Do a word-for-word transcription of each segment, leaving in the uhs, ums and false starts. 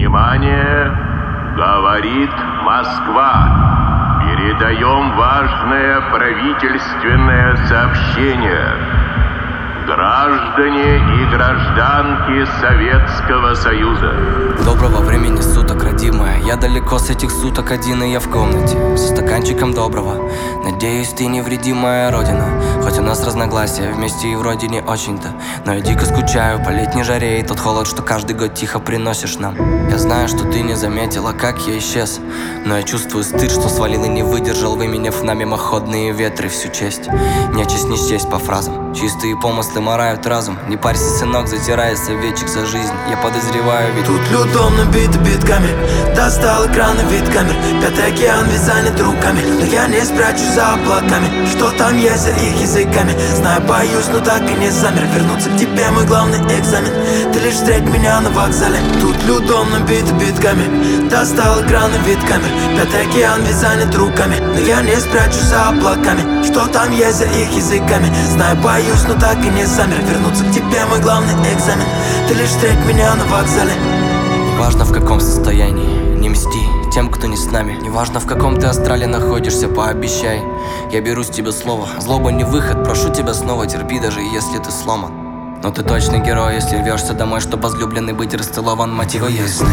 Внимание! Говорит Москва. Передаем важное правительственное сообщение. Граждане и гражданки Советского Союза. Доброго времени суток, родимая. Я далеко с этих суток один, и я в комнате со стаканчиком доброго. Надеюсь, ты невредимая родина. Хоть у нас разногласия, вместе и вроде не очень-то. Но я дико скучаю по летней жаре и тот холод, что каждый год тихо приносишь нам. Я знаю, что ты не заметила, как я исчез, но я чувствую стыд, что свалил и не выдержал, выменяв на мимоходные ветры всю честь. Нечесть не счесть по фразам, чистые помыслы морают разум. Не парься, сынок, затирая советчик за жизнь. Я подозреваю, ведь тут людом набиты битками. Достал экраны вид камер. Пятый океан весь занят руками. Но я не спрячусь за облаками. Что там есть за их языками? Знаю, боюсь, но так и не замер. Вернуться к тебе мой главный экзамен. Ты лишь встреть меня на вокзале. Тут людом набиты битками. Достал экраны вид камер. Пятый океан весь занят руками. Но я не спрячусь за облаками. Что там есть за их языками? Знаю, боюсь, но так и не замер. Вернуться к тебе мой главный экзамен. Ты лишь встреть меня на вокзале. Неважно в каком состоянии, не мсти тем, кто не с нами. Неважно в каком ты астрале находишься, пообещай. Я беру с тебя слово, злоба не выход. Прошу тебя снова, терпи, даже если ты сломан. Но ты точно герой, если рвешься домой, чтоб возлюбленный быть расцелован. Мотивы ясны.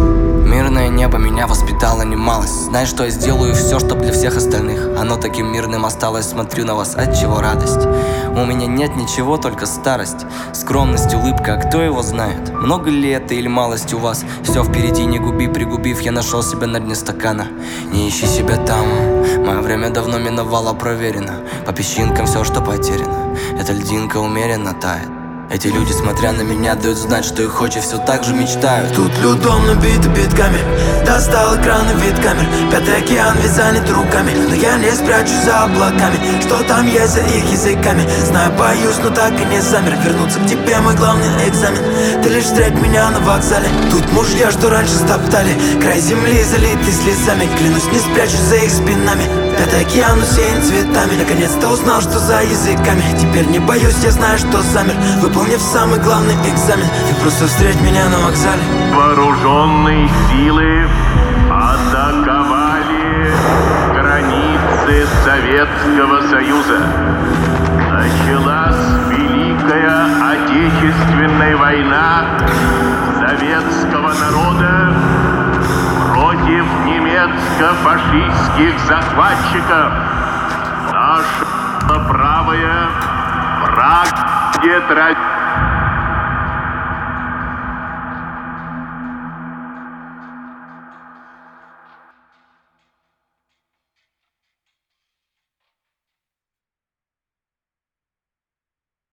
Мирное небо меня воспитало немалость. Знаешь, что я сделаю все, чтоб для всех остальных оно таким мирным осталось. Смотрю на вас, отчего радость. У меня нет ничего, только старость, скромность, улыбка, а кто его знает? Много ли это или малость у вас? Все впереди, не губи, пригубив, я нашел себя на дне стакана. Не ищи себя там, мое время давно миновало, проверено. По песчинкам все, что потеряно, эта льдинка умеренно тает. Эти люди, смотря на меня, дают знать, что их очи все так же мечтают. Тут людом набиты битками. Достал экраны вид камер. Пятый океан весь занят руками. Но я не спрячусь за облаками. Что там есть за их языками? Знаю, боюсь, но так и не замер. Вернуться к тебе мой главный экзамен. Ты лишь встреть меня на вокзале. Тут мужья, что раньше стоптали край земли, залитый слезами. Клянусь, не спрячусь за их спинами. Пятый океан усеян цветами. Наконец-то узнал, что за языками. Теперь не боюсь, я знаю, что замер. Выполнив самый главный экзамен. Ты просто встреть меня на вокзале. Вооруженные силы атаковали границы Советского Союза. Началась Великая Отечественная война советского народа против немецко-фашистских захватчиков. Наша правая враг не тратит.